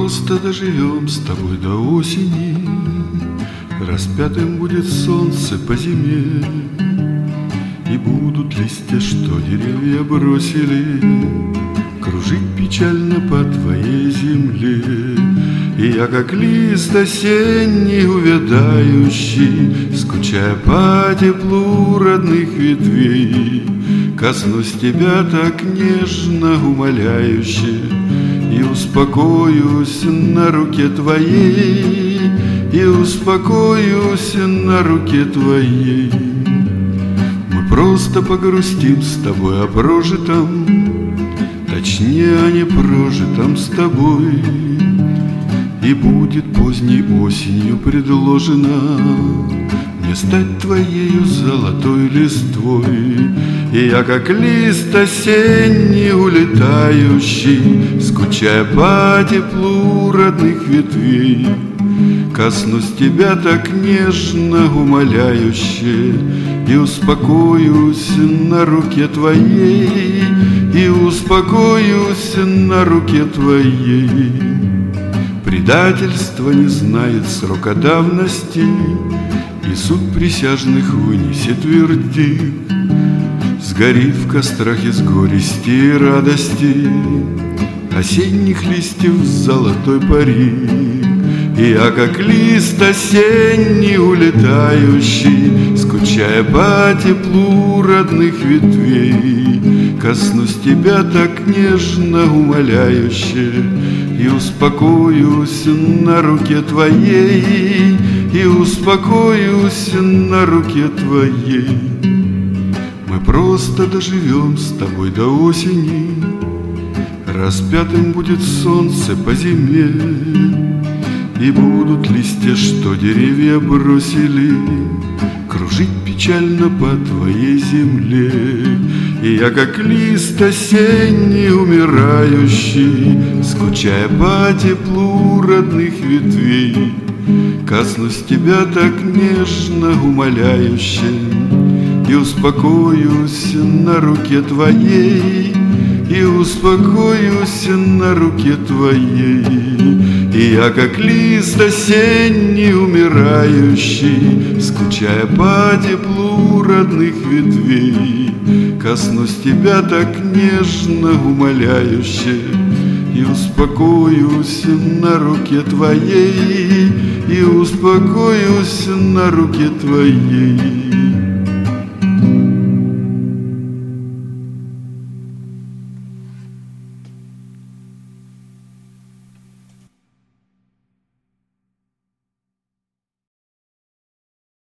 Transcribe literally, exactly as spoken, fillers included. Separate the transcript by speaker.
Speaker 1: просто доживем с тобой до осени, распятым будет солнце по зиме, и будут листья, что деревья бросили, кружить печально по твоей земле. И я, как лист осенний увядающий, скучая по теплу родных ветвей, коснусь тебя так нежно, умоляюще, и успокоюсь на руке твоей, и успокоюсь на руке твоей. Мы просто погрустим с тобой о прожитом, точнее о непрожитом с тобой, и будет поздней осенью предложено мне стать твоею золотой листвой. И я, как лист осенний улетающий, скучая по теплу родных ветвей, коснусь тебя так нежно, умоляюще, и успокоюсь на руке твоей, и успокоюсь на руке твоей. Предательство не знает срока давности, и суд присяжных вынесет вердикт. Сгорит в кострах из горести и радости осенних листьев золотой парик. И я, как лист осенний улетающий, скучая по теплу родных ветвей, коснусь тебя так нежно, умоляюще, и успокоюсь на руке твоей, и успокоюсь на руке твоей. Мы просто доживем с тобой до осени, распятым будет солнце по зиме, и будут листья, что деревья бросили, кружить печально по твоей земле. И я, как лист осенний умирающий, скучая по теплу родных ветвей, коснусь тебя так нежно, умоляюще, и успокоюсь на руке твоей, и успокоюсь на руке твоей. И я, как лист осенний умирающий, скучая по теплу родных ветвей, коснусь тебя так нежно, умоляюще, и успокоюсь на руке твоей, и успокоюсь на руке твоей.